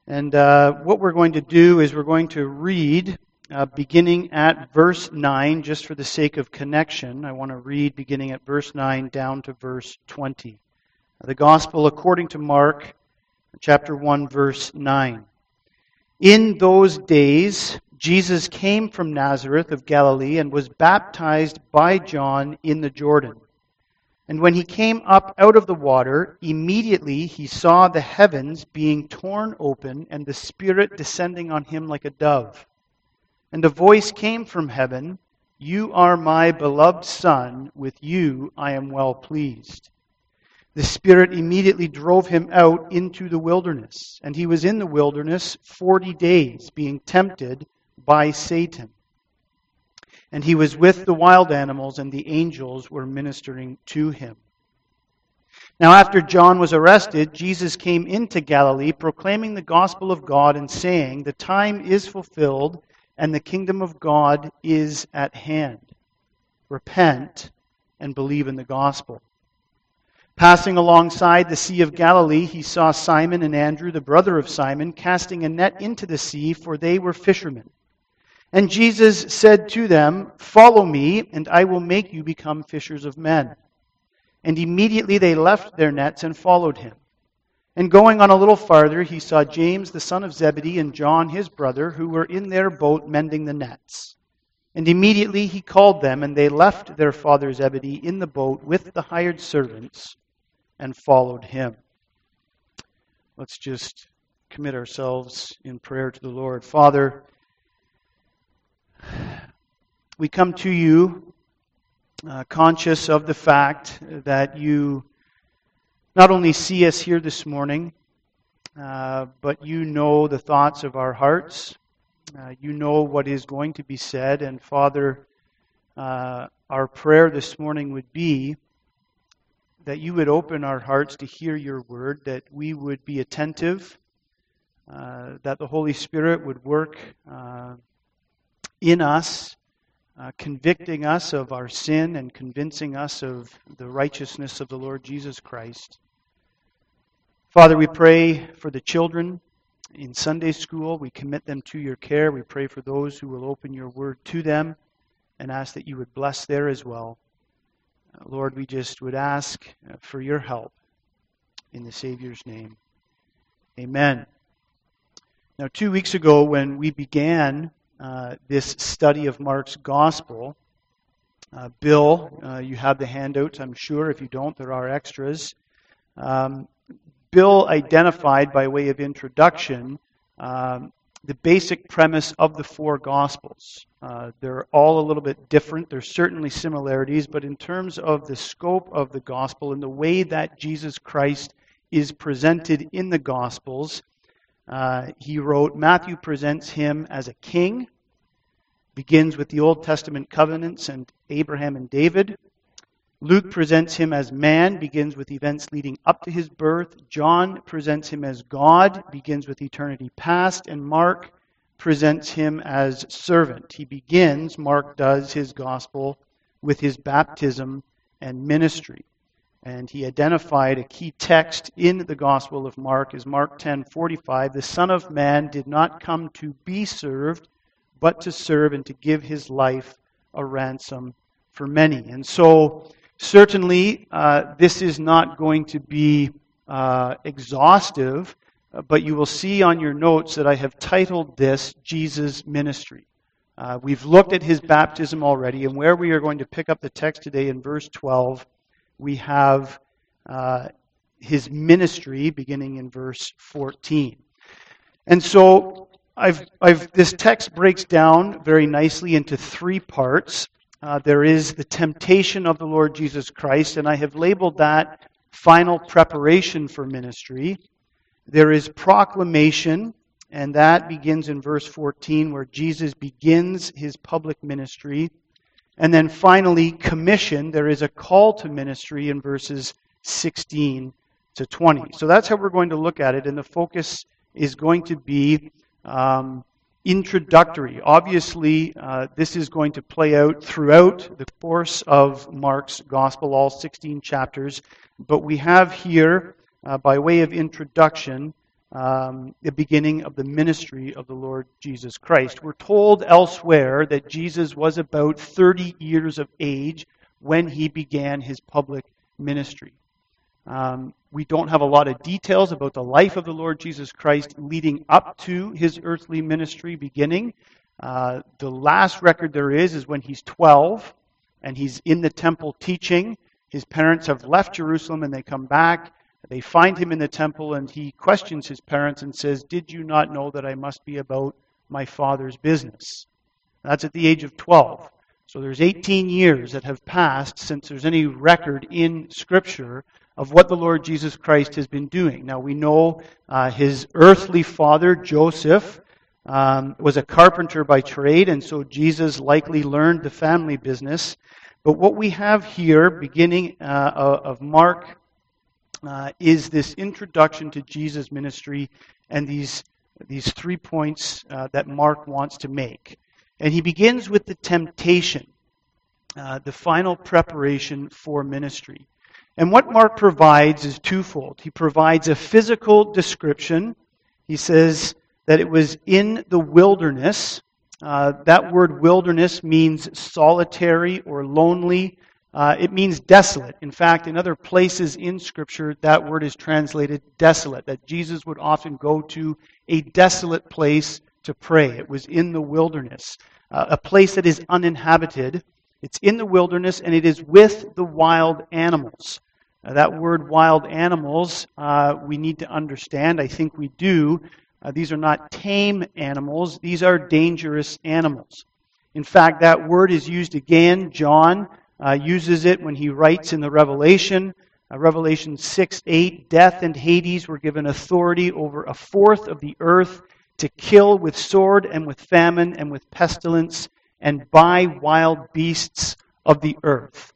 And what we're going to do is we're going to read beginning at verse 9, just for the sake of connection. I want to read beginning at verse 9 down to verse 20. The Gospel according to Mark, chapter 1, verse 9. In those days, Jesus came from Nazareth of Galilee and was baptized by John in the Jordan. And when he came up out of the water, immediately he saw the heavens being torn open and the Spirit descending on him like a dove. And a voice came from heaven, "You are my beloved Son, with you I am well pleased." The Spirit immediately drove him out into the wilderness, and he was in the wilderness 40 days, being tempted by Satan. And he was with the wild animals, and the angels were ministering to him. Now after John was arrested, Jesus came into Galilee, proclaiming the gospel of God and saying, "The time is fulfilled, and the kingdom of God is at hand. Repent and believe in the gospel." Passing alongside the Sea of Galilee, he saw Simon and Andrew, the brother of Simon, casting a net into the sea, for they were fishermen. And Jesus said to them, "Follow me, and I will make you become fishers of men." And immediately they left their nets and followed him. And going on a little farther, he saw James, the son of Zebedee, and John, his brother, who were in their boat mending the nets. And immediately he called them, and they left their father Zebedee in the boat with the hired servants and followed him. Let's just commit ourselves in prayer to the Lord. Father, we come to you conscious of the fact that you not only see us here this morning, but you know the thoughts of our hearts. You know what is going to be said. And Father, our prayer this morning would be that you would open our hearts to hear your word, that we would be attentive, that the Holy Spirit would work in us, convicting us of our sin and convincing us of the righteousness of the Lord Jesus Christ. Father, we pray for the children in Sunday school. We commit them to your care. We pray for those who will open your word to them and ask that you would bless there as well. Lord, we just would ask for your help in the Savior's name. Amen. Now, 2 weeks ago when we began this study of Mark's Gospel, Bill, you have the handouts, I'm sure. If you don't, there are extras. Bill identified, by way of introduction, the basic premise of the four Gospels. They're all a little bit different. There's certainly similarities, but in terms of the scope of the Gospel and the way that Jesus Christ is presented in the Gospels, he wrote, Matthew presents him as a king, begins with the Old Testament covenants and Abraham and David. Luke presents him as man, begins with events leading up to his birth. John presents him as God, begins with eternity past. And Mark presents him as servant. He begins, Mark does, his gospel with his baptism and ministry. And he identified a key text in the Gospel of Mark as Mark 10:45. The Son of Man did not come to be served, but to serve and to give his life a ransom for many. And so, certainly, this is not going to be exhaustive, but you will see on your notes that I have titled this Jesus' Ministry. We've looked at his baptism already, and where we are going to pick up the text today in verse 12, we have his ministry beginning in verse 14. And so this text breaks down very nicely into three parts. There is the temptation of the Lord Jesus Christ, and I have labeled that final preparation for ministry. There is proclamation, and that begins in verse 14, where Jesus begins his public ministry. And then finally, commission. There is a call to ministry in verses 16 to 20. So that's how we're going to look at it, and the focus is going to be introductory. Obviously, this is going to play out throughout the course of Mark's Gospel, all 16 chapters. But we have here, by way of introduction, the beginning of the ministry of the Lord Jesus Christ. We're told elsewhere that Jesus was about 30 years of age when he began his public ministry. We don't have a lot of details about the life of the Lord Jesus Christ leading up to his earthly ministry beginning. The last record there is when he's 12 and he's in the temple teaching. His parents have left Jerusalem and they come back. They find him in the temple and he questions his parents and says, "Did you not know that I must be about my Father's business?" That's at the age of 12. So there's 18 years that have passed since there's any record in Scripture of what the Lord Jesus Christ has been doing. Now we know his earthly father, Joseph, was a carpenter by trade, and so Jesus likely learned the family business. But what we have here, beginning of Mark, is this introduction to Jesus' ministry and these 3 points that Mark wants to make. And he begins with the temptation, the final preparation for ministry. And what Mark provides is twofold. He provides a physical description. He says that it was in the wilderness. That word wilderness means solitary or lonely. It means desolate. In fact, in other places in Scripture, that word is translated desolate, that Jesus would often go to a desolate place to pray. It was in the wilderness, a place that is uninhabited. It's in the wilderness, and it is with the wild animals. That word wild animals, we need to understand. I think we do. These are not tame animals. These are dangerous animals. In fact, that word is used again. John uses it when he writes in the Revelation. Revelation 6:8, death and Hades were given authority over a fourth of the earth to kill with sword and with famine and with pestilence and by wild beasts of the earth.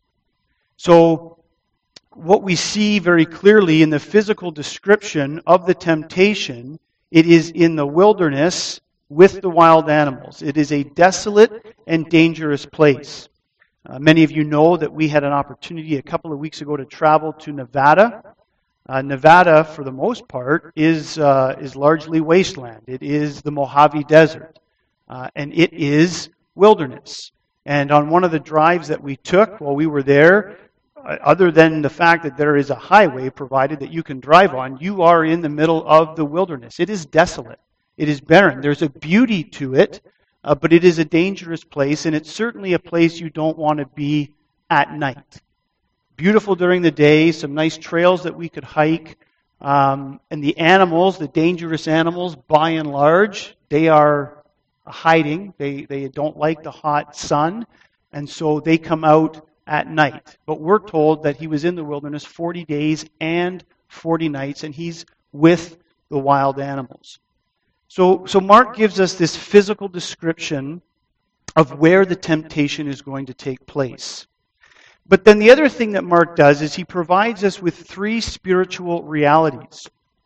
So, what we see very clearly in the physical description of the temptation, it is in the wilderness with the wild animals. It is a desolate and dangerous place. Many of you know that we had an opportunity a couple of weeks ago to travel to Nevada. Nevada, for the most part, is largely wasteland. It is the Mojave Desert, and it is wilderness. And on one of the drives that we took while we were there, other than the fact that there is a highway provided that you can drive on, you are in the middle of the wilderness. It is desolate. It is barren. There's a beauty to it, but it is a dangerous place, and it's certainly a place you don't want to be at night. Beautiful during the day, some nice trails that we could hike, and the animals, the dangerous animals, by and large, they are hiding. They don't like the hot sun, and so they come out at night. But we're told that he was in the wilderness 40 days and 40 nights, and he's with the wild animals. So Mark gives us this physical description of where the temptation is going to take place. But then the other thing that Mark does is he provides us with 3 spiritual realities.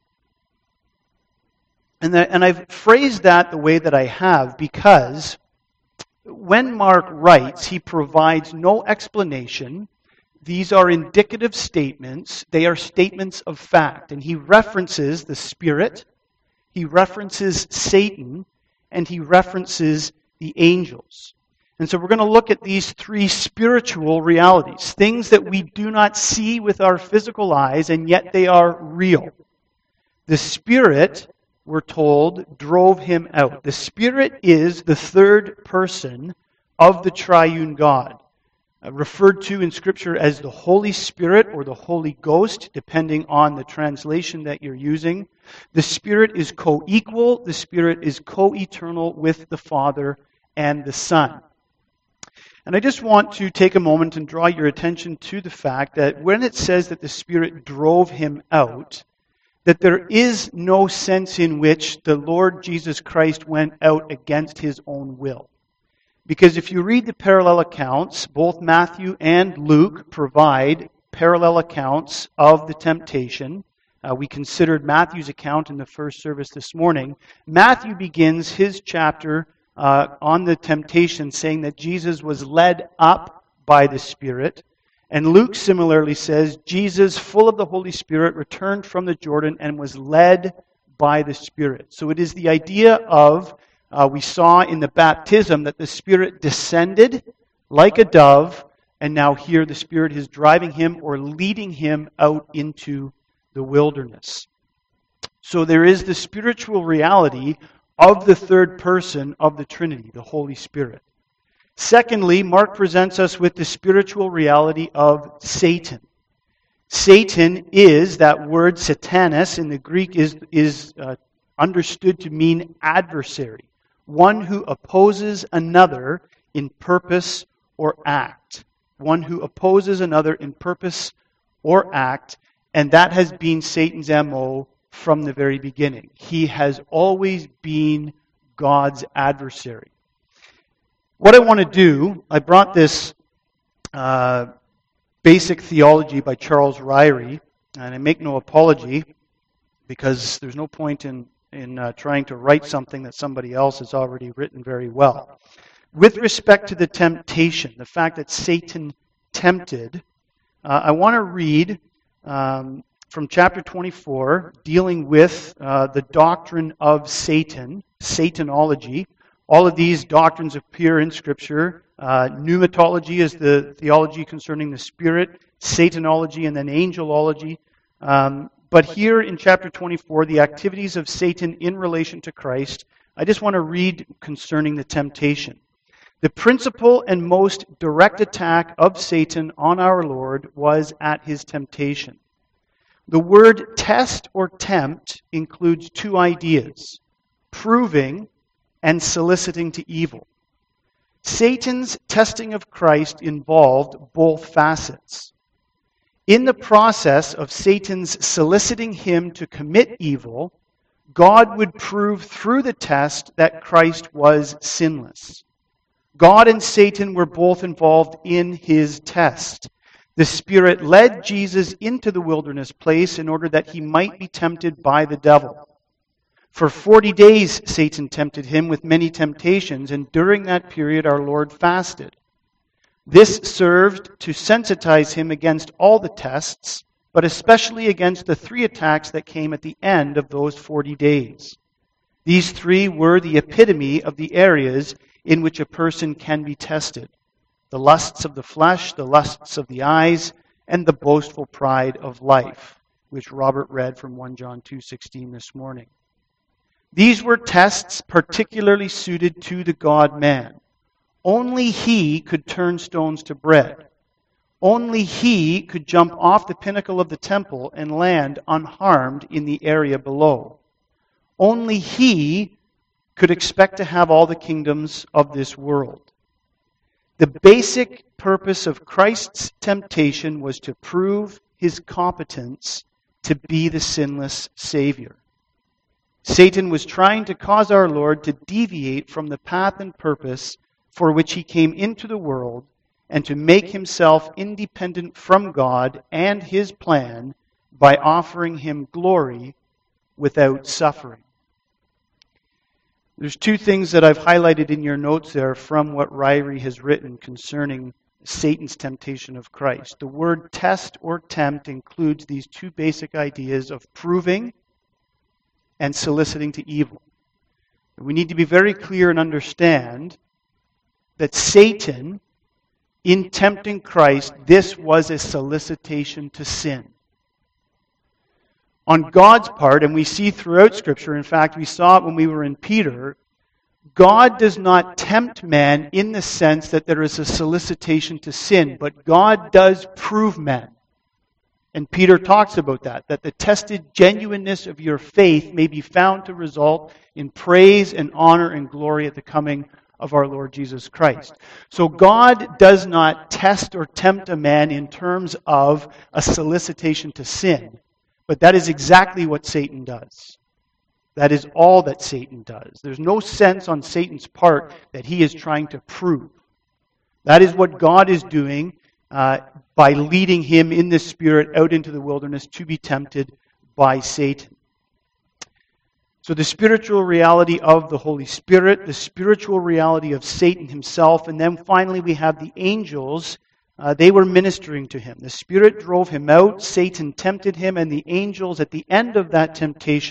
And I've phrased that the way that I have because when Mark writes, he provides no explanation. These are indicative statements. They are statements of fact. And he references the Spirit, he references Satan, and he references the angels. And so we're going to look at these 3 spiritual realities, things that we do not see with our physical eyes, and yet they are real. The Spirit, we're told, drove him out. The Spirit is the third person of the triune God, referred to in Scripture as the Holy Spirit or the Holy Ghost, depending on the translation that you're using. The Spirit is co-equal. The Spirit is co-eternal with the Father and the Son. And I just want to take a moment and draw your attention to the fact that when it says that the Spirit drove him out, that there is no sense in which the Lord Jesus Christ went out against his own will. Because if you read the parallel accounts, both Matthew and Luke provide parallel accounts of the temptation. We considered Matthew's account in the first service this morning. Matthew begins his chapter on the temptation saying that Jesus was led up by the Spirit. And Luke similarly says, Jesus, full of the Holy Spirit, returned from the Jordan and was led by the Spirit. So it is the idea of, we saw in the baptism that the Spirit descended like a dove, and now here the Spirit is driving him or leading him out into the wilderness. So there is the spiritual reality of the third person of the Trinity, the Holy Spirit. Secondly, Mark presents us with the spiritual reality of Satan. Satan is, that word satanas in the Greek is understood to mean adversary, one who opposes another in purpose or act. One who opposes another in purpose or act, and that has been Satan's MO from the very beginning. He has always been God's adversary. What I want to do, I brought this Basic Theology by Charles Ryrie, and I make no apology because there's no point in trying to write something that somebody else has already written very well. With respect to the temptation, the fact that Satan tempted, I want to read from chapter 24, dealing with the doctrine of Satan, Satanology. All of these doctrines appear in Scripture. Pneumatology is the theology concerning the Spirit, Satanology, and then angelology. But here in chapter 24, the activities of Satan in relation to Christ, I just want to read concerning the temptation. The principal and most direct attack of Satan on our Lord was at his temptation. The word test or tempt includes two ideas, proving and soliciting to evil. Satan's testing of Christ involved both facets. In the process of Satan's soliciting him to commit evil, God would prove through the test that Christ was sinless. God and Satan were both involved in his test. The Spirit led Jesus into the wilderness place in order that he might be tempted by the devil. For 40 days Satan tempted him with many temptations, and during that period our Lord fasted. This served to sensitize him against all the tests, but especially against the 3 attacks that came at the end of those 40 days. These 3 were the epitome of the areas in which a person can be tested. The lusts of the flesh, the lusts of the eyes, and the boastful pride of life, which Robert read from 1 John 2:16 this morning. These were tests particularly suited to the God-man. Only he could turn stones to bread. Only he could jump off the pinnacle of the temple and land unharmed in the area below. Only he could expect to have all the kingdoms of this world. The basic purpose of Christ's temptation was to prove his competence to be the sinless Savior. Satan was trying to cause our Lord to deviate from the path and purpose for which he came into the world and to make himself independent from God and his plan by offering him glory without suffering. There's 2 things that I've highlighted in your notes there from what Ryrie has written concerning Satan's temptation of Christ. The word test or tempt includes these 2 basic ideas of proving and soliciting to evil. We need to be very clear and understand that Satan, in tempting Christ, this was a solicitation to sin. On God's part, and we see throughout Scripture, in fact, we saw it when we were in Peter, God does not tempt man in the sense that there is a solicitation to sin, but God does prove man. And Peter talks about that the tested genuineness of your faith may be found to result in praise and honor and glory at the coming of our Lord Jesus Christ. So God does not test or tempt a man in terms of a solicitation to sin, but that is exactly what Satan does. That is all that Satan does. There's no sense on Satan's part that he is trying to prove. That is what God is doing by leading him in the Spirit out into the wilderness to be tempted by Satan. So the spiritual reality of the Holy Spirit, the spiritual reality of Satan himself, and then finally we have the angels. They were ministering to him. The Spirit drove him out, Satan tempted him, and the angels at the end of that temptation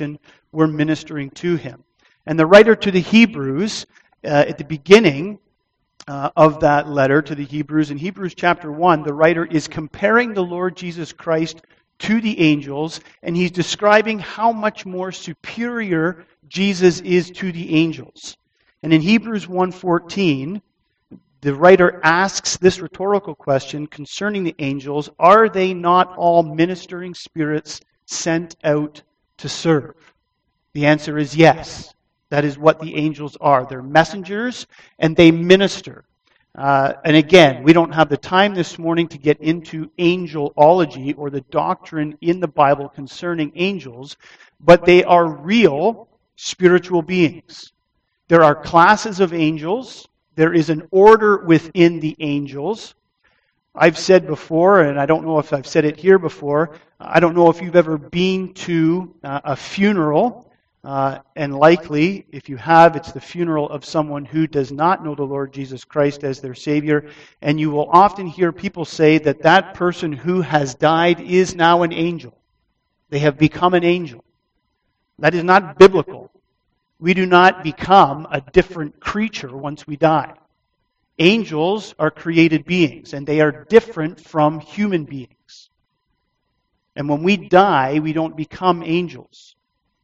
were ministering to him. And the writer to the Hebrews, at the beginning of that letter to the Hebrews, in Hebrews chapter 1, the writer is comparing the Lord Jesus Christ to the angels, and he's describing how much more superior Jesus is to the angels. And in Hebrews 1:14, the writer asks this rhetorical question concerning the angels: are they not all ministering spirits sent out to serve? The answer is yes. That is what the angels are. They're messengers, and they minister. And again, we don't have the time this morning to get into angelology or the doctrine in the Bible concerning angels, but they are real spiritual beings. There are classes of angels. There is an order within the angels. I've said before, and I don't know if I've said it here before, I don't know if you've ever been to a funeral, and likely, if you have, it's the funeral of someone who does not know the Lord Jesus Christ as their Savior, and you will often hear people say that that person who has died is now an angel. They have become an angel. That is not biblical. We do not become a different creature once we die. Angels are created beings, and they are different from human beings. And when we die, we don't become angels.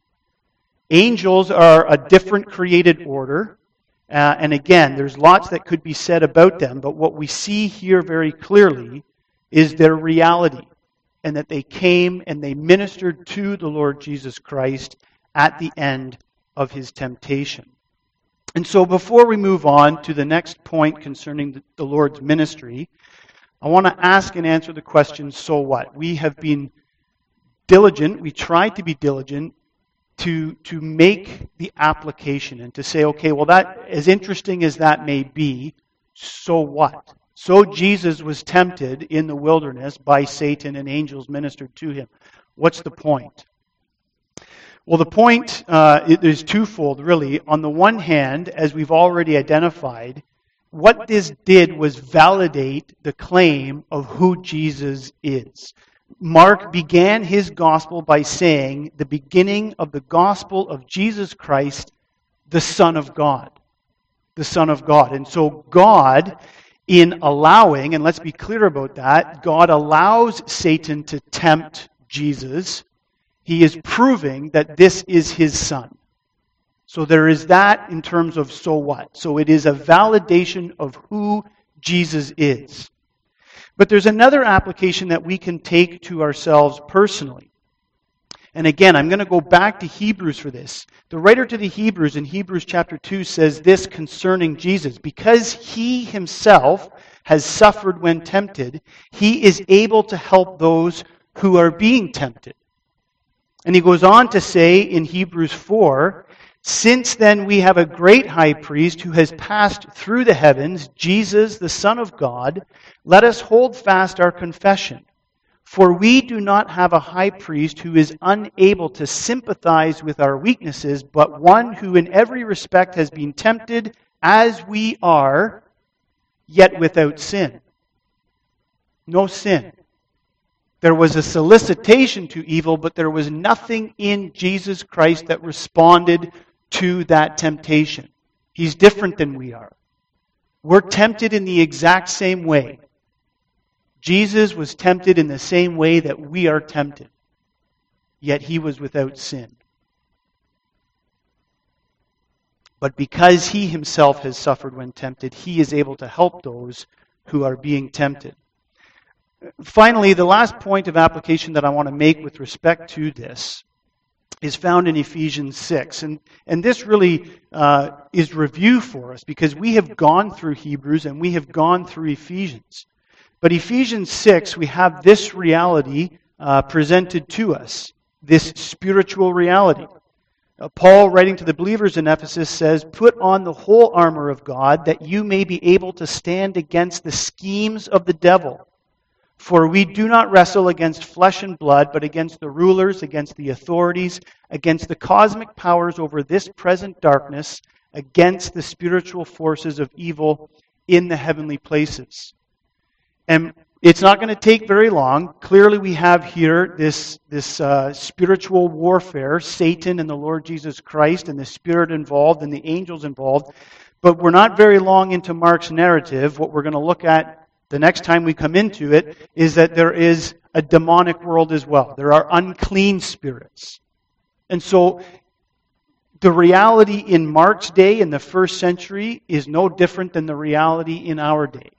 Angels are a different created order. And again, there's lots that could be said about them, but what we see here very clearly is their reality, and that they came and they ministered to the Lord Jesus Christ at the end of his temptation. And so before we move on to the next point concerning the Lord's ministry, I want to ask and answer the question, so what? We have been diligent, we tried to be diligent to make the application and to say, okay, well, that, as interesting as that may be, so what? So Jesus was tempted in the wilderness by Satan, and angels ministered to him. What's the point? Well, the point is twofold, really. On the one hand, as we've already identified, what this did was validate the claim of who Jesus is. Mark began his gospel by saying, the beginning of the gospel of Jesus Christ, the Son of God. The Son of God. And so God, in allowing, and let's be clear about that, God allows Satan to tempt Jesus. He is proving that this is his Son. So there is that in terms of so what. So it is a validation of who Jesus is. But there's another application that we can take to ourselves personally. And again, I'm going to go back to Hebrews for this. The writer to the Hebrews in Hebrews chapter 2 says this concerning Jesus: because he himself has suffered when tempted, he is able to help those who are being tempted. And he goes on to say in Hebrews 4, since then we have a great high priest who has passed through the heavens, Jesus, the Son of God. Let us hold fast our confession. For we do not have a high priest who is unable to sympathize with our weaknesses, but one who in every respect has been tempted as we are, yet without sin. No sin. There was a solicitation to evil, but there was nothing in Jesus Christ that responded to that temptation. He's different than we are. We're tempted in the exact same way. Jesus was tempted in the same way that we are tempted, yet he was without sin. But because he himself has suffered when tempted, he is able to help those who are being tempted. Finally, the last point of application that I want to make with respect to this is found in Ephesians 6. And this really is review for us, because we have gone through Hebrews and we have gone through Ephesians. But Ephesians 6, we have this reality presented to us, this spiritual reality. Paul, writing to the believers in Ephesus, says, put on the whole armor of God, that you may be able to stand against the schemes of the devil. For we do not wrestle against flesh and blood, but against the rulers, against the authorities, against the cosmic powers over this present darkness, against the spiritual forces of evil in the heavenly places. And It's not going to take very long. Clearly we have here this spiritual warfare, Satan and the Lord Jesus Christ and the Spirit involved and the angels involved. But we're not very long into Mark's narrative. What we're going to look at the next time we come into it is that there is a demonic world as well. There are unclean spirits. And so the reality in Mark's day in the first century is no different than the reality in our day.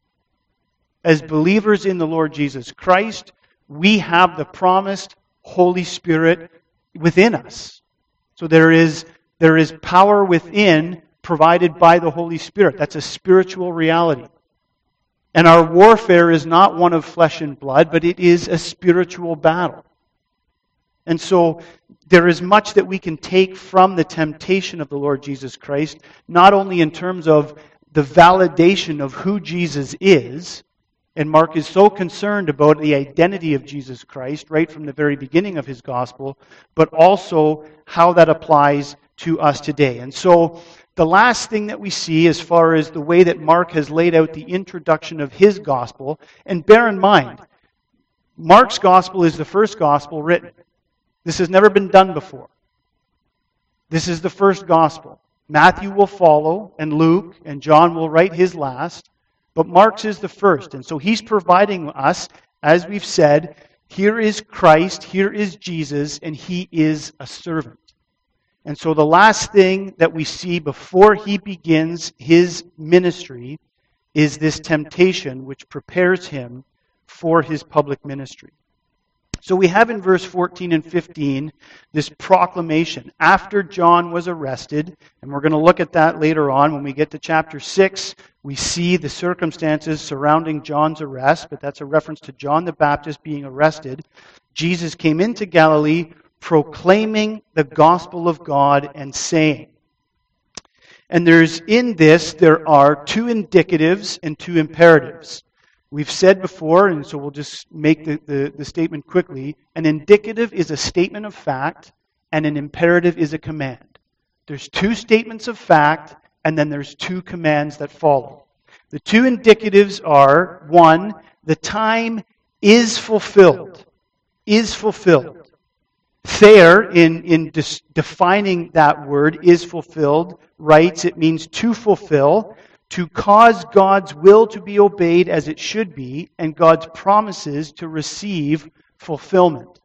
As believers in the Lord Jesus Christ, we have the promised Holy Spirit within us. So there is power within provided by the Holy Spirit. That's a spiritual reality. And our warfare is not one of flesh and blood, but it is a spiritual battle. And so there is much that we can take from the temptation of the Lord Jesus Christ, not only in terms of the validation of who Jesus is, and Mark is so concerned about the identity of Jesus Christ right from the very beginning of his gospel, but also how that applies to us today. And so the last thing that we see as far as the way that Mark has laid out the introduction of his gospel, and bear in mind, Mark's gospel is the first gospel written. This has never been done before. This is the first gospel. Matthew will follow, and Luke, and John will write his last, but Mark's is the first. And so he's providing us, as we've said, here is Christ, here is Jesus, and he is a servant. And so the last thing that we see before he begins his ministry is this temptation which prepares him for his public ministry. So we have in verse 14 and 15 this proclamation after John was arrested, and we're going to look at that later on. When we get to chapter 6, we see the circumstances surrounding John's arrest, but that's a reference to John the Baptist being arrested. Jesus came into Galilee proclaiming the gospel of God and saying. And there are two indicatives and two imperatives. We've said before, and so we'll just make the statement quickly, an indicative is a statement of fact, and an imperative is a command. There's two statements of fact, and then there's two commands that follow. The two indicatives are, one, the time is fulfilled. Is fulfilled. Thayer, in defining that word, is fulfilled, writes it means to fulfill, to cause God's will to be obeyed as it should be, and God's promises to receive fulfillment.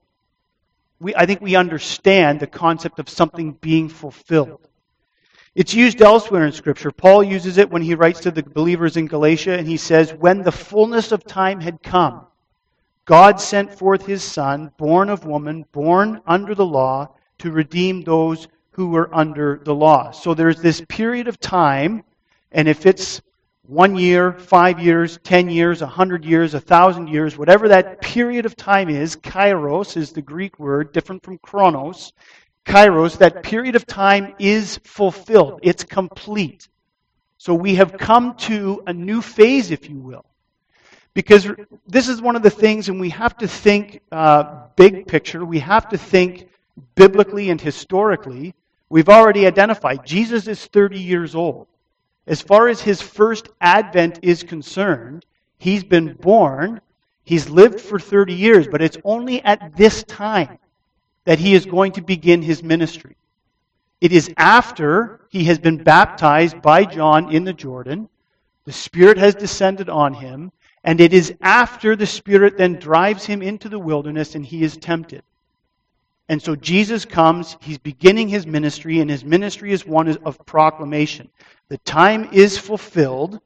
I think we understand the concept of something being fulfilled. It's used elsewhere in Scripture. Paul uses it when he writes to the believers in Galatia, and he says, when the fullness of time had come, God sent forth his Son, born of woman, born under the law, to redeem those who were under the law. So there's this period of time, and if it's 1 year, 5 years, 10 years, 100 years, 1,000 years, whatever that period of time is, kairos is the Greek word, different from chronos. Kairos, that period of time is fulfilled. It's complete. So we have come to a new phase, if you will. Because this is one of the things, and we have to think big picture. We have to think biblically and historically. We've already identified Jesus is 30 years old. As far as his first advent is concerned, he's been born, he's lived for 30 years, but it's only at this time that he is going to begin his ministry. It is after he has been baptized by John in the Jordan, the Spirit has descended on him, and it is after the Spirit then drives him into the wilderness and he is tempted. And so Jesus comes, he's beginning his ministry, and his ministry is one of proclamation. The time is fulfilled.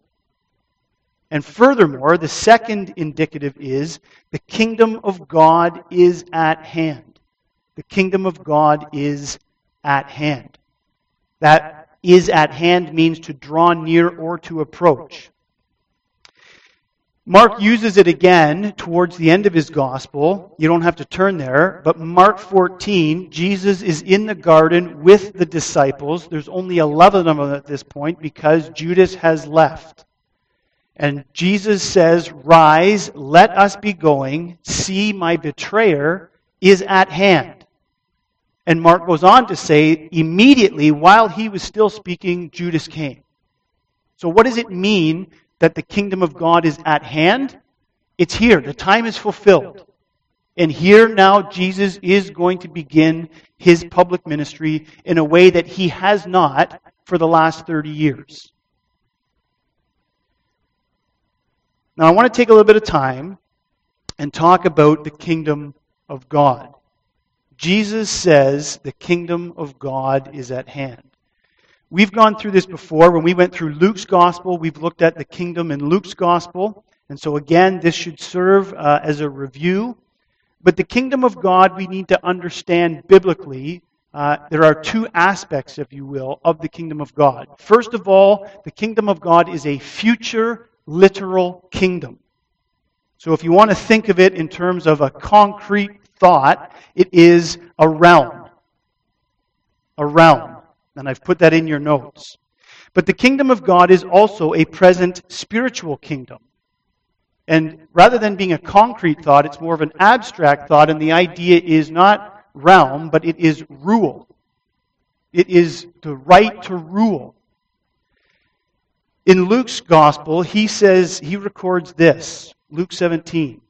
And furthermore, the second indicative is the kingdom of God is at hand. The kingdom of God is at hand. That is at hand means to draw near or to approach. Mark uses it again towards the end of his gospel. You don't have to turn there, but Mark 14, Jesus is in the garden with the disciples. There's only 11 of them at this point because Judas has left. And Jesus says, "Rise, let us be going. See, my betrayer is at hand." And Mark goes on to say, immediately while he was still speaking, Judas came. So what does it mean that the kingdom of God is at hand? It's here. The time is fulfilled. And here now Jesus is going to begin his public ministry in a way that he has not for the last 30 years. Now I want to take a little bit of time and talk about the kingdom of God. Jesus says the kingdom of God is at hand. We've gone through this before. When we went through Luke's gospel, we've looked at the kingdom in Luke's gospel. And so again, this should serve as a review. But the kingdom of God, we need to understand biblically. There are two aspects, if you will, of the kingdom of God. First of all, the kingdom of God is a future, literal kingdom. So if you want to think of it in terms of a concrete thought, it is a realm. A realm. And I've put that in your notes. But the kingdom of God is also a present spiritual kingdom. And rather than being a concrete thought, it's more of an abstract thought, and the idea is not realm, but it is rule. It is the right to rule. In Luke's gospel, he records this, Luke 17.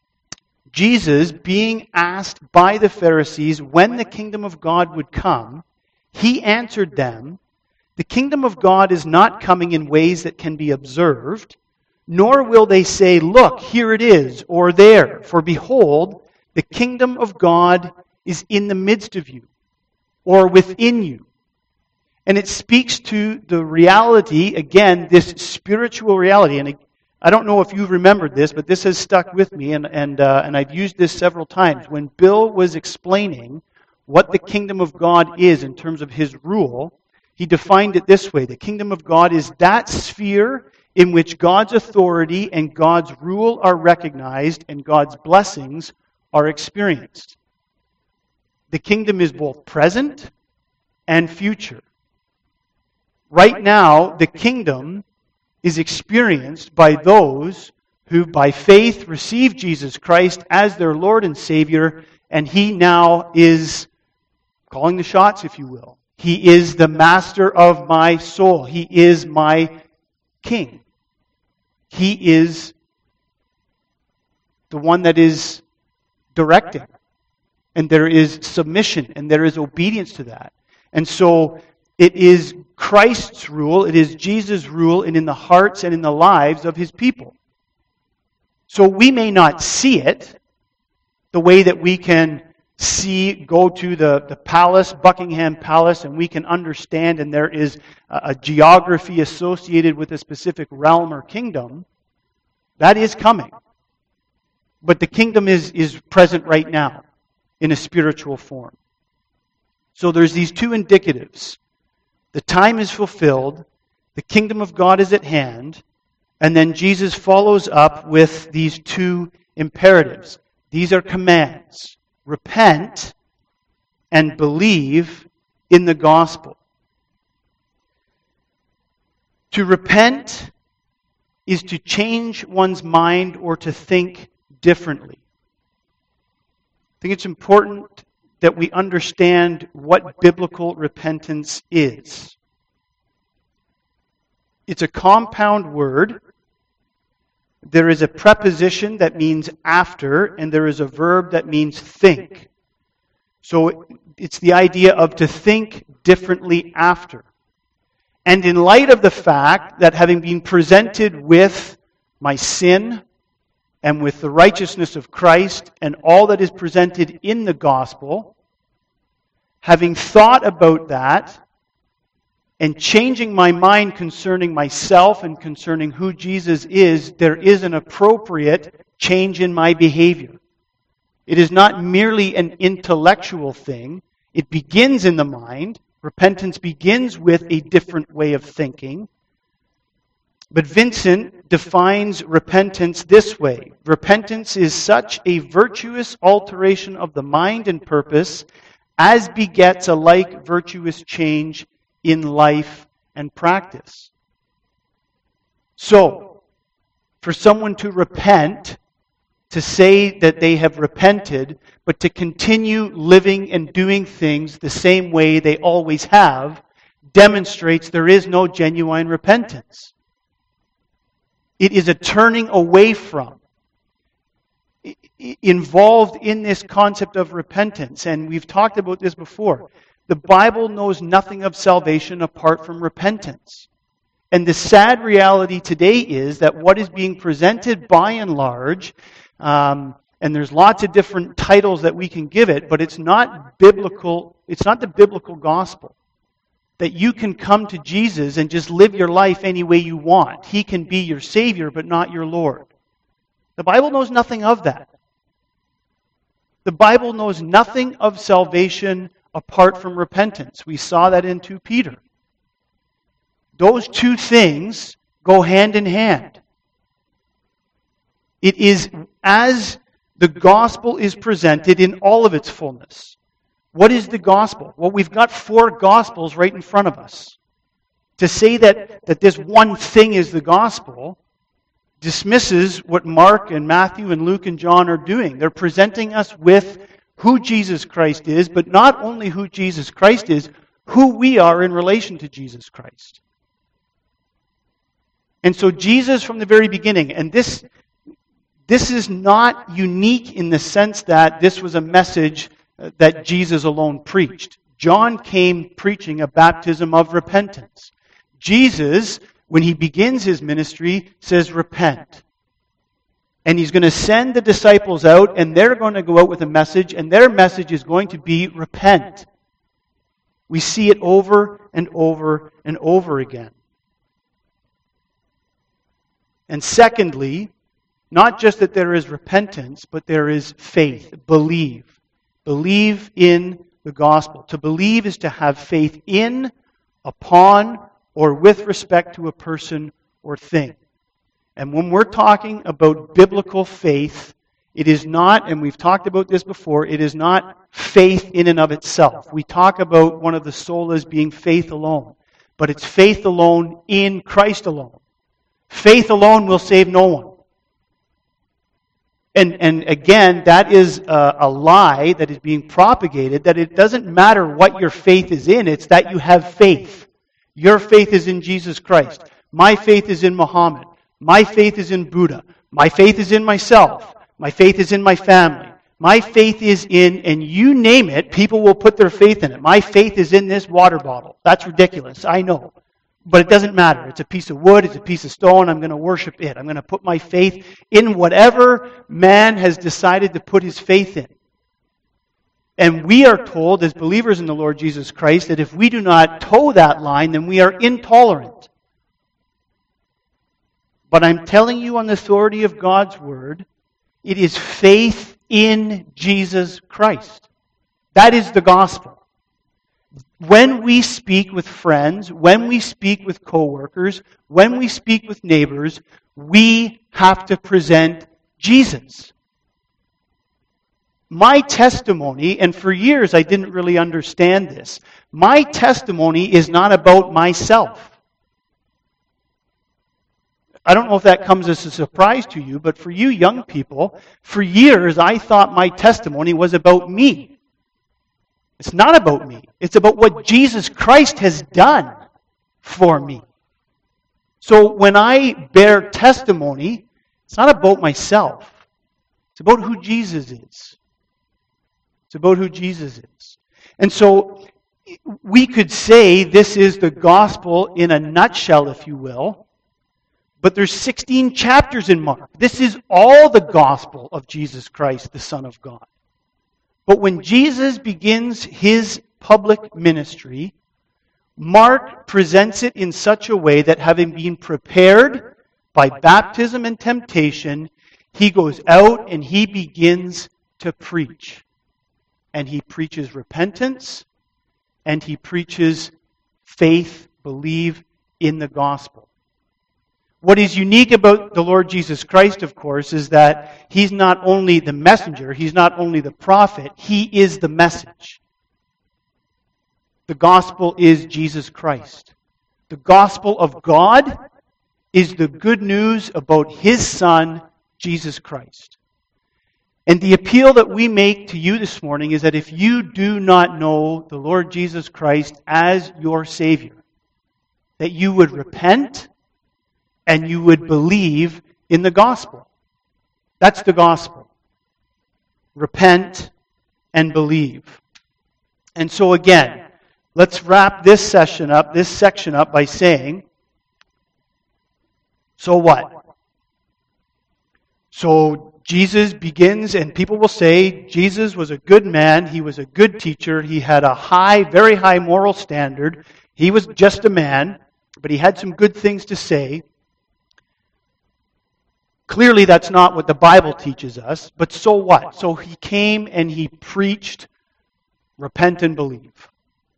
Jesus, being asked by the Pharisees when the kingdom of God would come, he answered them, "The kingdom of God is not coming in ways that can be observed, nor will they say, 'Look, here it is,' or 'there.' For behold, the kingdom of God is in the midst of you," or "within you." And it speaks to the reality, again, this spiritual reality. And I don't know if you remembered this, but this has stuck with me, and I've used this several times. When Bill was explaining what the kingdom of God is in terms of his rule, he defined it this way. The kingdom of God is that sphere in which God's authority and God's rule are recognized and God's blessings are experienced. The kingdom is both present and future. Right now, the kingdom is experienced by those who by faith receive Jesus Christ as their Lord and Savior, and He now is calling the shots, if you will. He is the master of my soul. He is my king. He is the one that is directing. And there is submission and there is obedience to that. And so it is Christ's rule, it is Jesus' rule, and in the hearts and in the lives of His people. So we may not see it the way that we can go to the palace, Buckingham Palace, and we can understand, and there is a geography associated with a specific realm or kingdom. That is coming. But the kingdom is present right now in a spiritual form. So there's these two indicatives. The time is fulfilled, the kingdom of God is at hand, and then Jesus follows up with these two imperatives. These are commands. Repent and believe in the gospel. To repent is to change one's mind or to think differently. I think it's important that we understand what biblical repentance is. It's a compound word. There is a preposition that means after, and there is a verb that means think. So it's the idea of to think differently after. And in light of the fact that having been presented with my sin and with the righteousness of Christ and all that is presented in the gospel, having thought about that and changing my mind concerning myself and concerning who Jesus is, there is an appropriate change in my behavior. It is not merely an intellectual thing. It begins in the mind. Repentance begins with a different way of thinking. But Vincent defines repentance this way. Repentance is such a virtuous alteration of the mind and purpose as begets a like virtuous change in life and practice. So, for someone to repent, to say that they have repented, but to continue living and doing things the same way they always have, demonstrates there is no genuine repentance. It is a turning away from. involved in this concept of repentance, and we've talked about this before. The Bible knows nothing of salvation apart from repentance. And the sad reality today is that what is being presented by and large, and there's lots of different titles that we can give it, but it's not biblical. It's not the biblical gospel. That you can come to Jesus and just live your life any way you want. He can be your Savior, but not your Lord. The Bible knows nothing of that. The Bible knows nothing of salvation apart from repentance. We saw that in 2 Peter. Those two things go hand in hand. It is as the gospel is presented in all of its fullness. What is the gospel? Well, we've got 4 gospels right in front of us. To say that this one thing is the gospel dismisses what Mark and Matthew and Luke and John are doing. They're presenting us with who Jesus Christ is, but not only who Jesus Christ is, who we are in relation to Jesus Christ. And so Jesus from the very beginning, and this is not unique in the sense that this was a message that Jesus alone preached. John came preaching a baptism of repentance. Jesus, when he begins his ministry, says, repent. And he's going to send the disciples out, and they're going to go out with a message, and their message is going to be repent. We see it over and over and over again. And secondly, not just that there is repentance, but there is faith. Believe. Believe in the gospel. To believe is to have faith in, upon, or with respect to a person or thing. And when we're talking about biblical faith, it is not, and we've talked about this before, it is not faith in and of itself. We talk about one of the solas being faith alone. But it's faith alone in Christ alone. Faith alone will save no one. And again, that is a lie that is being propagated, that it doesn't matter what your faith is in, it's that you have faith. Your faith is in Jesus Christ. My faith is in Muhammad. My faith is in Buddha. My faith is in myself. My faith is in my family. My faith is in, and you name it, people will put their faith in it. My faith is in this water bottle. That's ridiculous, I know. But it doesn't matter. It's a piece of wood, it's a piece of stone, I'm going to worship it. I'm going to put my faith in whatever man has decided to put his faith in. And we are told, as believers in the Lord Jesus Christ, that if we do not toe that line, then we are intolerant. But I'm telling you on the authority of God's Word, it is faith in Jesus Christ. That is the gospel. When we speak with friends, when we speak with coworkers, when we speak with neighbors, we have to present Jesus. My testimony, and for years I didn't really understand this, my testimony is not about myself. I don't know if that comes as a surprise to you, but for you young people, for years I thought my testimony was about me. It's not about me. It's about what Jesus Christ has done for me. So when I bear testimony, it's not about myself. It's about who Jesus is. It's about who Jesus is. And so we could say this is the gospel in a nutshell, if you will. But there's 16 chapters in Mark. This is all the gospel of Jesus Christ, the Son of God. But when Jesus begins his public ministry, Mark presents it in such a way that having been prepared by baptism and temptation, he goes out and he begins to preach. And he preaches repentance, and he preaches faith, believe in the gospel. What is unique about the Lord Jesus Christ, of course, is that he's not only the messenger, he's not only the prophet, he is the message. The gospel is Jesus Christ. The gospel of God is the good news about his Son, Jesus Christ. And the appeal that we make to you this morning is that if you do not know the Lord Jesus Christ as your Savior, that you would repent and you would believe in the gospel. That's the gospel. repent, and believe. And so again, let's wrap this section up by saying, so what? So Jesus begins, and people will say, Jesus was a good man, he was a good teacher, he had a very high moral standard, he was just a man, but he had some good things to say. Clearly that's not what the Bible teaches us, but so what? So he came and he preached, repent and believe.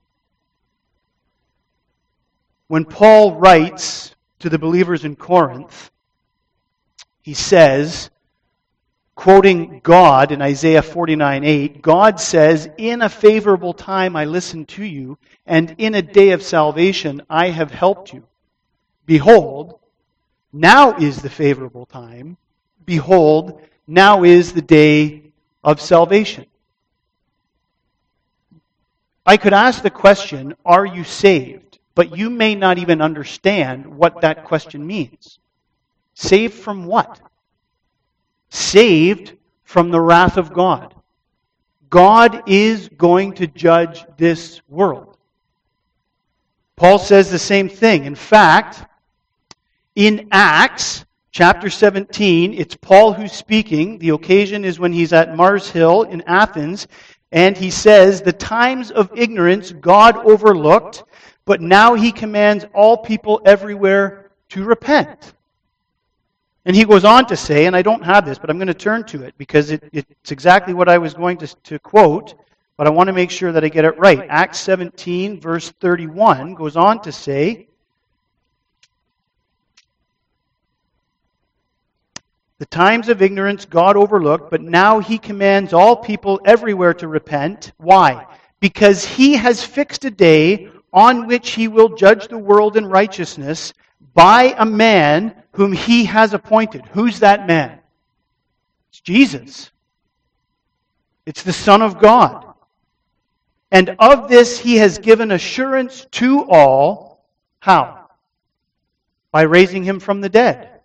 When Paul writes to the believers in Corinth, he says, quoting God in Isaiah 49:8, God says, "In a favorable time I listened to you, and in a day of salvation I have helped you. Behold, now is the favorable time. Behold, now is the day of salvation." I could ask the question, are you saved? But you may not even understand what that question means. Saved from what? Saved from the wrath of God. God is going to judge this world. Paul says the same thing. In fact, in Acts chapter 17, it's Paul who's speaking. The occasion is when he's at Mars Hill in Athens, and he says, "The times of ignorance God overlooked, but now he commands all people everywhere to repent." And he goes on to say, and I don't have this, but I'm going to turn to it because it's exactly what I was going to quote, but I want to make sure that I get it right. Acts 17, verse 31 goes on to say, "The times of ignorance God overlooked, but now he commands all people everywhere to repent." Why? "Because he has fixed a day on which he will judge the world in righteousness by a man whom he has appointed." Who's that man? It's Jesus. It's the Son of God. "And of this he has given assurance to all." How? By raising him from the dead.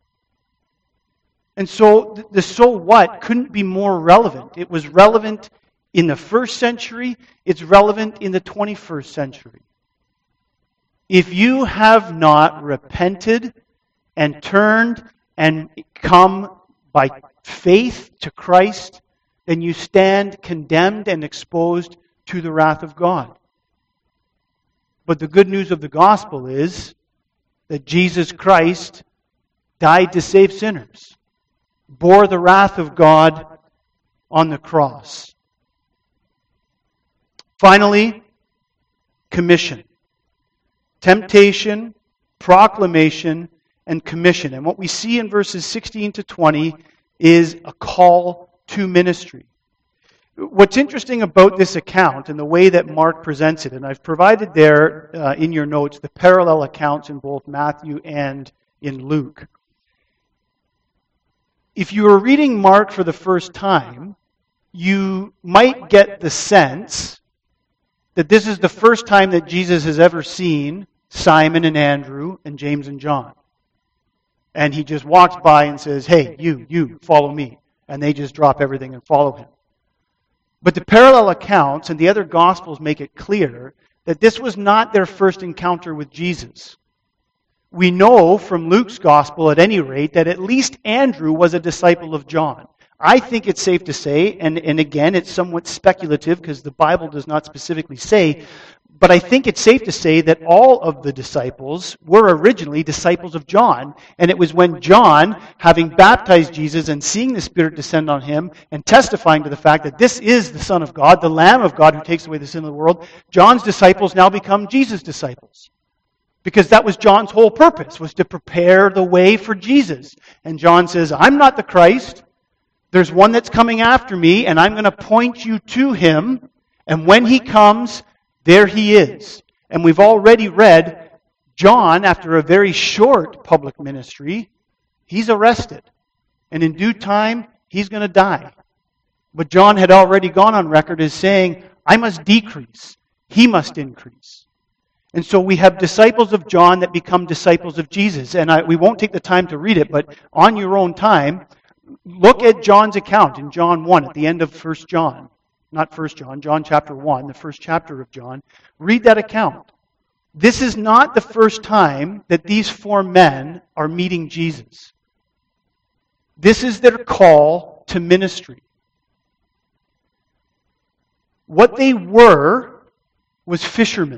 And so the "so what" couldn't be more relevant. It was relevant in the first century. It's relevant in the 21st century. If you have not repented and turned and come by faith to Christ, then you stand condemned and exposed to the wrath of God. But the good news of the gospel is that Jesus Christ died to save sinners, bore the wrath of God on the cross. Finally, commission. Temptation, proclamation, and commission. And what we see in verses 16 to 20 is a call to ministry. What's interesting about this account and the way that Mark presents it, and I've provided there in your notes the parallel accounts in both Matthew and in Luke. If you were reading Mark for the first time, you might get the sense that this is the first time that Jesus has ever seen Simon and Andrew and James and John. And he just walks by and says, "Hey, you, follow me." And they just drop everything and follow him. But the parallel accounts and the other Gospels make it clear that this was not their first encounter with Jesus. We know from Luke's Gospel, at any rate, that at least Andrew was a disciple of John. I think it's safe to say, and again, it's somewhat speculative because the Bible does not specifically say, but I think it's safe to say that all of the disciples were originally disciples of John. And it was when John, having baptized Jesus and seeing the Spirit descend on him and testifying to the fact that this is the Son of God, the Lamb of God who takes away the sin of the world, John's disciples now become Jesus' disciples. Because that was John's whole purpose, was to prepare the way for Jesus. And John says, "I'm not the Christ. There's one that's coming after me, and I'm going to point you to him. And when he comes, there he is." And we've already read John, after a very short public ministry, he's arrested. And in due time, he's going to die. But John had already gone on record as saying, "I must decrease. He must increase." And so we have disciples of John that become disciples of Jesus. And we won't take the time to read it, but on your own time, Look at John's account in John 1 at the end of 1 John. Not 1 John, John chapter 1, the first chapter of John. Read that account. This is not the first time that these four men are meeting Jesus. This is their call to ministry. What they were was fishermen.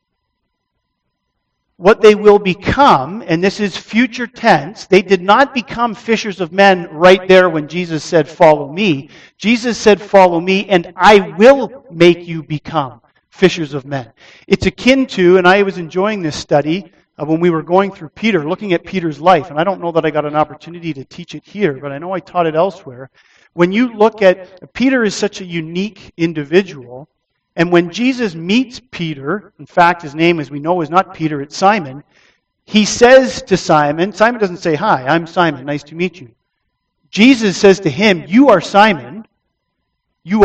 What they will become, and this is future tense, they did not become fishers of men right there when Jesus said, "Follow me." Jesus said, "Follow me, and I will make you become fishers of men." It's akin to, and I was enjoying this study when we were going through Peter, looking at Peter's life, and I don't know that I got an opportunity to teach it here, but I know I taught it elsewhere. When you look at, Peter is such a unique individual, and when Jesus meets Peter, in fact, his name, as we know, is not Peter, it's Simon, he says to Simon doesn't say, "Hi, I'm Simon, nice to meet you." Jesus says to him, "You are Simon, you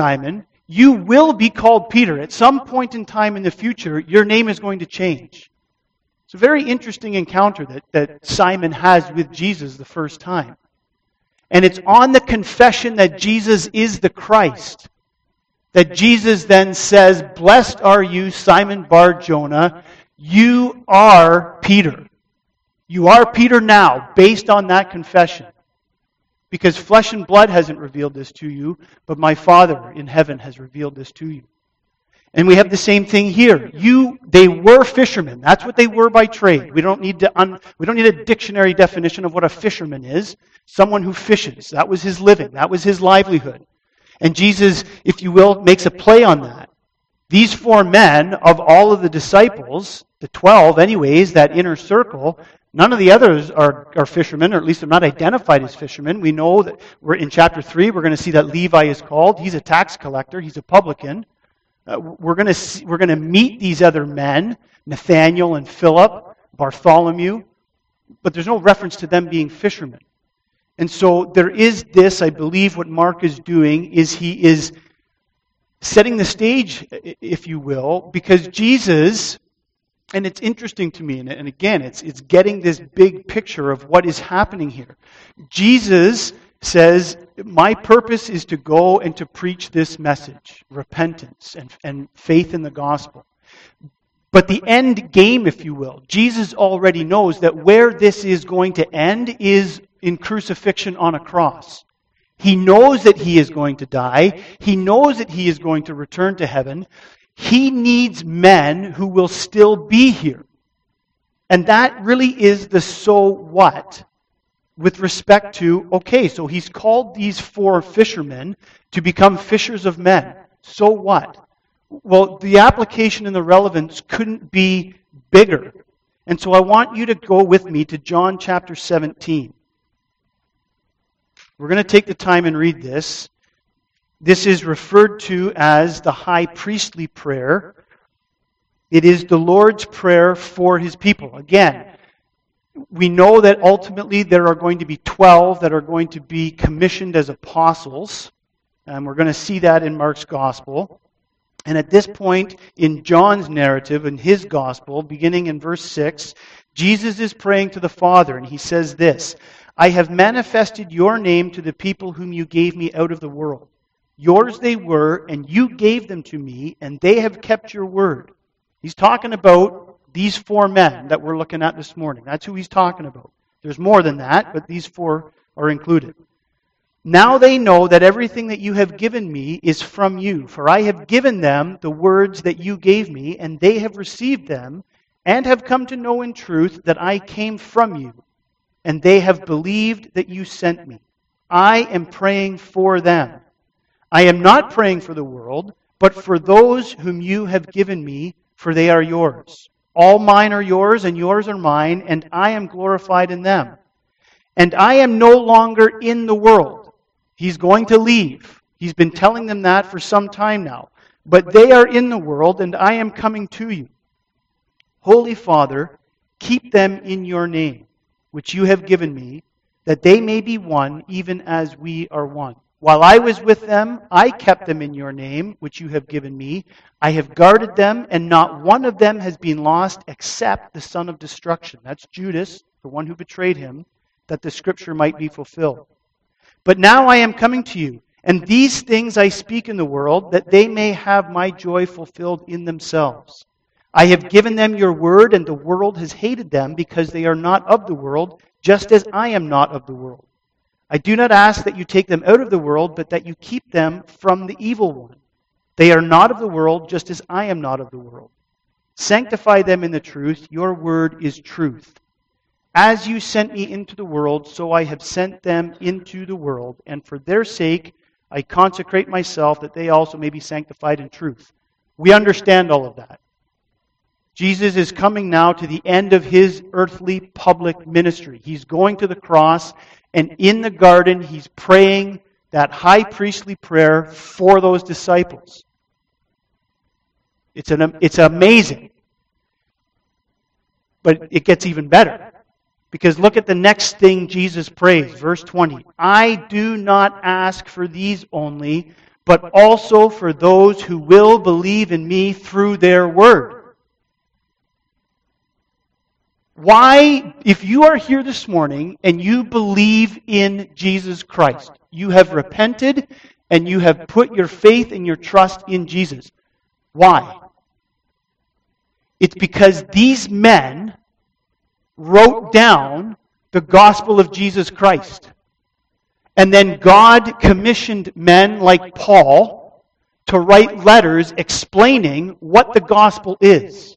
will be called Peter. At some point in time in the future, your name is going to change." It's a very interesting encounter that Simon has with Jesus the first time. And it's on the confession that Jesus is the Christ that Jesus then says, "Blessed are you, Simon Bar-Jonah. You are Peter. You are Peter now," based on that confession. Because flesh and blood hasn't revealed this to you, but my Father in heaven has revealed this to you. And we have the same thing here. They were fishermen. That's what they were by trade. We don't need a dictionary definition of what a fisherman is. Someone who fishes. That was his living. That was his livelihood. And Jesus, if you will, makes a play on that. These four men, of all of the disciples, the 12 anyways, that inner circle, none of the others are fishermen, or at least they're not identified as fishermen. We know that we're in chapter 3, we're going to see that Levi is called. He's a tax collector. He's a publican. We're going to meet these other men, Nathaniel and Philip, Bartholomew, but there's no reference to them being fishermen. And so there is this, I believe what Mark is doing is he is setting the stage, if you will, because Jesus, and it's interesting to me, and again, it's getting this big picture of what is happening here. Jesus says, "My purpose is to go and to preach this message, repentance and faith in the gospel." But the end game, if you will, Jesus already knows that where this is going to end is in crucifixion on a cross. He knows that he is going to die. He knows that he is going to return to heaven. He needs men who will still be here. And that really is the so what with respect to, okay, so he's called these four fishermen to become fishers of men. So what? Well, the application and the relevance couldn't be bigger. And so I want you to go with me to John chapter 17. We're going to take the time and read this. This is referred to as the high priestly prayer. It is the Lord's prayer for his people. Again, we know that ultimately there are going to be 12 that are going to be commissioned as apostles. And we're going to see that in Mark's gospel. And at this point in John's narrative, in his gospel, beginning in verse 6, Jesus is praying to the Father, and he says this, "I have manifested your name to the people whom you gave me out of the world. Yours they were, and you gave them to me, and they have kept your word." He's talking about these four men that we're looking at this morning. That's who he's talking about. There's more than that, but these four are included. "Now they know that everything that you have given me is from you, for I have given them the words that you gave me, and they have received them, and have come to know in truth that I came from you, and they have believed that you sent me. I am praying for them. I am not praying for the world, but for those whom you have given me, for they are yours. All mine are yours, and yours are mine, and I am glorified in them. And I am no longer in the world." He's going to leave. He's been telling them that for some time now. "But they are in the world, and I am coming to you. Holy Father, keep them in your name, which you have given me, that they may be one, even as we are one. While I was with them, I kept them in your name, which you have given me. I have guarded them, and not one of them has been lost except the son of destruction." That's Judas, the one who betrayed him, that the scripture might be fulfilled. But now I am coming to you, and these things I speak in the world, that they may have my joy fulfilled in themselves. I have given them your word, and the world has hated them, because they are not of the world, just as I am not of the world. I do not ask that you take them out of the world, but that you keep them from the evil one. They are not of the world, just as I am not of the world. Sanctify them in the truth. Your word is truth. As you sent me into the world, so I have sent them into the world, and for their sake I consecrate myself, that they also may be sanctified in truth. We understand all of that. Jesus is coming now to the end of his earthly public ministry. He's going to the cross, and in the garden he's praying that high priestly prayer for those disciples. It's amazing. But it gets even better. Because look at the next thing Jesus prays, verse 20. I do not ask for these only, but also for those who will believe in me through their word. Why, if you are here this morning and you believe in Jesus Christ, you have repented and you have put your faith and your trust in Jesus. Why? It's because these men wrote down the gospel of Jesus Christ. And then God commissioned men like Paul to write letters explaining what the gospel is.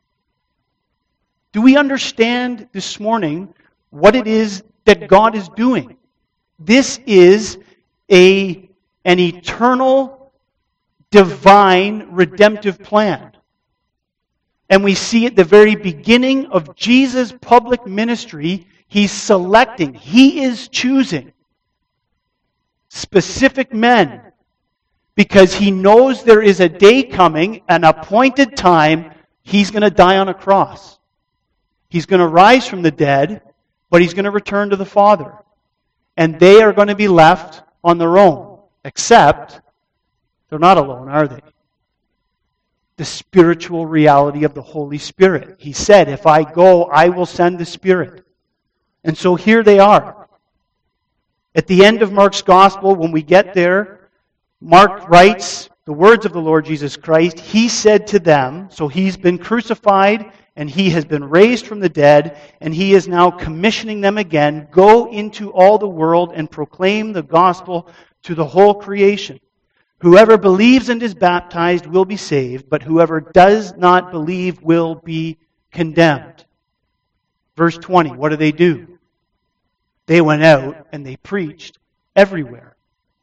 Do we understand this morning what it is that God is doing? This is an eternal, divine, redemptive plan. And we see at the very beginning of Jesus' public ministry, he's selecting, he is choosing specific men because he knows there is a day coming, an appointed time, he's going to die on a cross. He's going to rise from the dead, but he's going to return to the Father. And they are going to be left on their own, except they're not alone, are they? The spiritual reality of the Holy Spirit. He said, if I go, I will send the Spirit. And so here they are. At the end of Mark's Gospel, when we get there, Mark writes the words of the Lord Jesus Christ. He said to them, so he's been crucified and he has been raised from the dead, and he is now commissioning them again, go into all the world and proclaim the gospel to the whole creation. Whoever believes and is baptized will be saved, but whoever does not believe will be condemned. Verse 20, what do? They went out and they preached everywhere.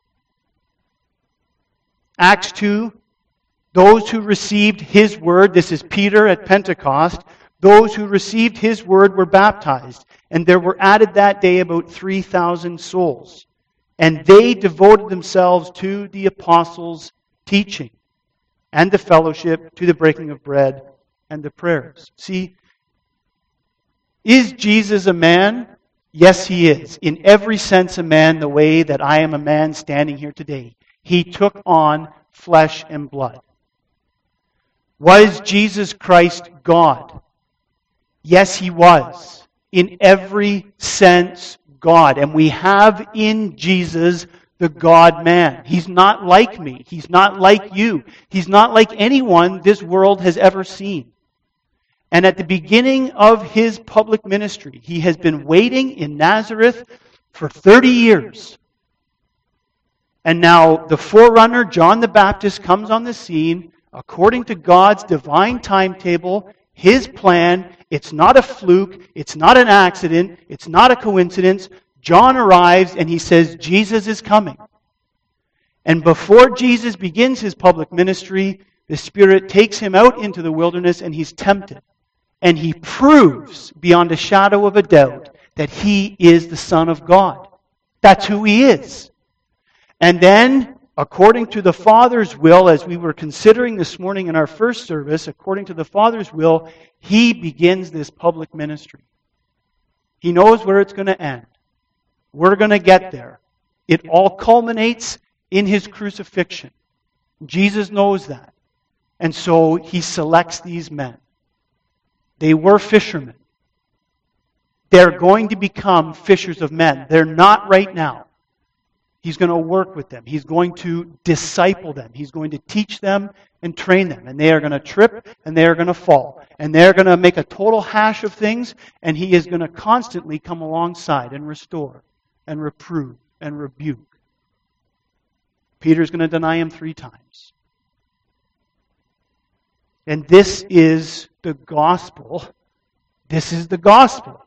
Acts 2, those who received his word, this is Peter at Pentecost, those who received his word were baptized, and there were added that day about 3,000 souls. And they devoted themselves to the apostles' teaching and the fellowship, to the breaking of bread and the prayers. See, is Jesus a man? Yes, he is. In every sense a man, the way that I am a man standing here today. He took on flesh and blood. Was Jesus Christ God? Yes, he was. In every sense, God. And we have in Jesus the God-man. He's not like me. He's not like you. He's not like anyone this world has ever seen. And at the beginning of his public ministry, he has been waiting in Nazareth for 30 years. And now the forerunner, John the Baptist, comes on the scene according to God's divine timetable, his plan. It's not a fluke. It's not an accident. It's not a coincidence. John arrives and he says, Jesus is coming. And before Jesus begins his public ministry, the Spirit takes him out into the wilderness and he's tempted. And he proves beyond a shadow of a doubt that he is the Son of God. That's who he is. And then, according to the Father's will, as we were considering this morning in our first service, according to the Father's will, he begins this public ministry. He knows where it's going to end. We're going to get there. It all culminates in his crucifixion. Jesus knows that. And so he selects these men. They were fishermen. They're going to become fishers of men. They're not right now. He's going to work with them. He's going to disciple them. He's going to teach them and train them. And they are going to trip and they are going to fall. And they're going to make a total hash of things. And He is going to constantly come alongside and restore and reprove and rebuke. Peter's going to deny Him 3 times. And this is the gospel. This is the gospel.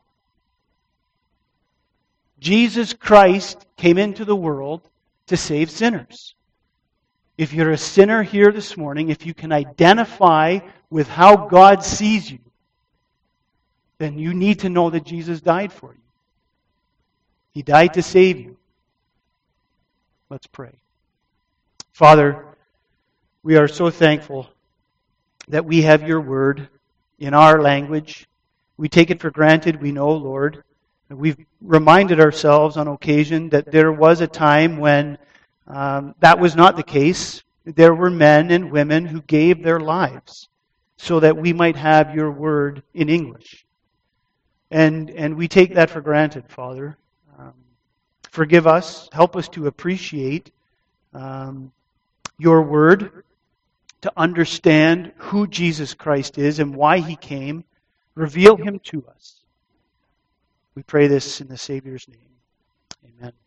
Jesus Christ came into the world to save sinners. If you're a sinner here this morning, if you can identify with how God sees you, then you need to know that Jesus died for you. He died to save you. Let's pray. Father, we are so thankful that we have Your Word in our language. We take it for granted, we know, Lord. We've reminded ourselves on occasion that there was a time when that was not the case. There were men and women who gave their lives so that we might have Your Word in English. And we take that for granted, Father. Forgive us. Help us to appreciate Your Word, to understand who Jesus Christ is and why He came. Reveal Him to us. We pray this in the Savior's name. Amen.